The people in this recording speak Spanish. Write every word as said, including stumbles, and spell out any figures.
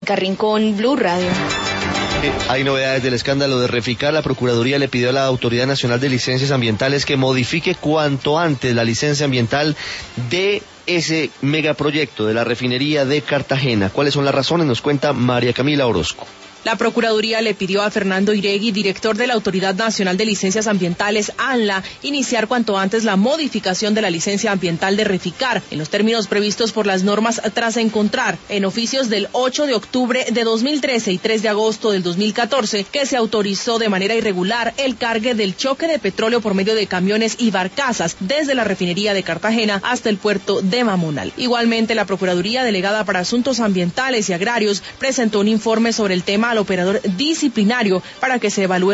Jessica Rincón, Blue Radio. Hay novedades del escándalo de Reficar. La Procuraduría le pidió a la Autoridad Nacional de Licencias Ambientales que modifique cuanto antes la licencia ambiental de ese megaproyecto de la refinería de Cartagena. ¿Cuáles son las razones? Nos cuenta María Camila Orozco. La Procuraduría le pidió a Fernando Iregui, director de la Autoridad Nacional de Licencias Ambientales, ANLA, iniciar cuanto antes la modificación de la licencia ambiental de Reficar, en los términos previstos por las normas, tras encontrar en oficios del ocho de octubre de dos mil trece y tres de agosto del dos mil catorce que se autorizó de manera irregular el cargue del choque de petróleo por medio de camiones y barcazas desde la refinería de Cartagena hasta el puerto de Mamonal. Igualmente, la Procuraduría Delegada para Asuntos Ambientales y Agrarios presentó un informe sobre el tema al operador disciplinario para que se evalúe